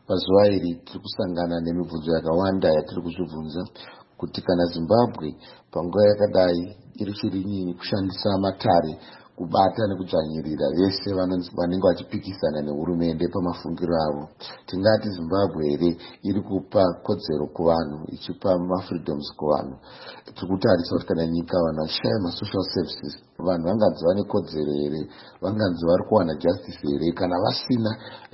Pazuva iri tiri kusangana nemibvunzo yakawanda yatiri kuzvibvunza kuti kana Zimbabwe panguva yakadai iri chiri kushandisa matare kubata nekudzvanyirira vese vanenge vachipikisana nehurumende pamafungiro avo, tingati Zimbabwe here iri kupa kodzero kuvanhu, ichipa mafreedoms kuvanhu? Tiri kutarisa kuti kana nyika vanhu vachishaya masocial services, vanhu vanganzi vane kodzero here? Vanganzi vari kuwana justice here kana vasina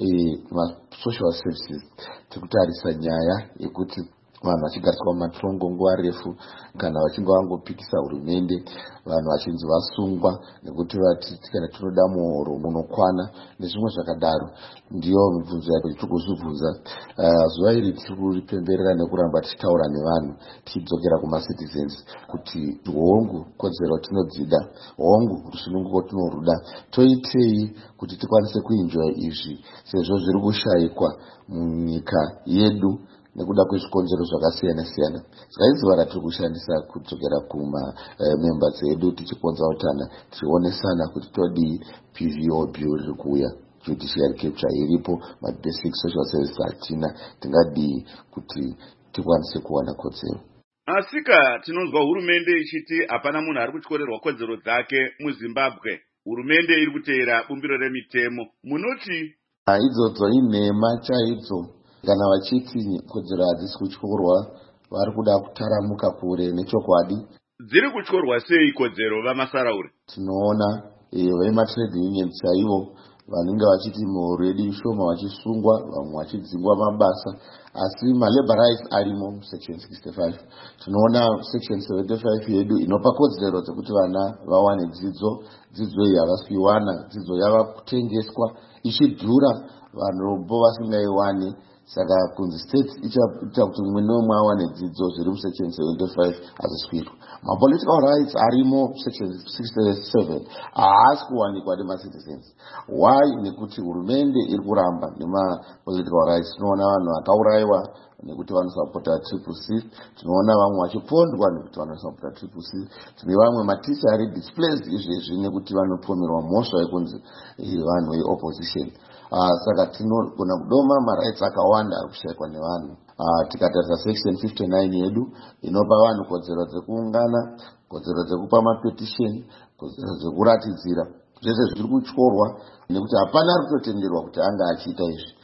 masocial services? Tiri kutarisa nyaya yekuti vanhu vachigariswa mumatrongo nguva refu kana vachinge vangopikisa hurumende, vanhu vachinzi vasungwa nekuti vatiti kana tinoda muhoro munokwana nezvimwe zvakadaro. Ndiyo mibvunzo yako tiri kuzvibvunza. Zuva iri tiri kuripemberera nekuramba tichitaura nevanhu tichidzokera kumacitizens kuti hongu kodzero tinodzida, hongu rusununguko tinoruda, toitei kuti tikwanise kuenjoya izvi sezvo zviri kushayikwa munyika yedu nekuda kwezvikonzero zvakasiyana siyana. Zvaiziva ratiri kushandisa kudzokera kumamemba dzedu tichikonza utana, tichionesana kuti todii. PVO bill riri kuuya, judiciary capture iripo, mabasic social services hatina, tingadii kuti tikwanise kuwana kodzero? Asika tinonzwa hurumende ichiti hapana munhu ari kutyorerwa kodzero dzake muZimbabwe. Hurumende iri kuteera bumbiro remitemo. Munoti idzodzo inhema chaidzo. Kana vachiti kodzero hadzisi kutyorwa, vari kuda kutaramuka kure nechokwadi. Dziri kutyorwa sei kodzero vamasarauri? Tinoona vematrade union chaivo vanenge vachiti mihoro yedu ishoma, vachisungwa, vamwe vachidzingwa mabasa, asi malabor rights arimo section 65. Tinoona section 75 yedu inopa kodzero dzekuti vana vawane dzidzo. Dzidzo iyi havasi kuiwana, dzidzo yava kutengeswa ichidhura, vanhu bo vasingaiwani. Saka kunzi state ichaita kuti mumwe nomwe awane dzidzo, zviri musection 75 hazisi kuitwa. Mapolitical rights arimo section 67, haasi kuwanikwa nemacitizens. Why? Nekuti hurumende iri kuramba nemapolitical rights. Tinoona vanhu vakaurayiwa nekuti vanosapota triple C, tinoona vamwe vachipondwa nekuti vanosapota triple C, tine vamwe maticha ari displaced izvezvi nekuti vanopomerwa mhosva yekunzi vanhu veopposition. Saka tinogona kudoma marights akawanda ari kushayikwa nevanhu. Tikatarisa section 59 yedu inopa vanhu kodzero dzekuungana, kodzero dzekupa mapetition, kodzero dzekuratidzira, zvese zviri kutyorwa nekuti hapana ari kutotenderwa kuti anga achiita izvi.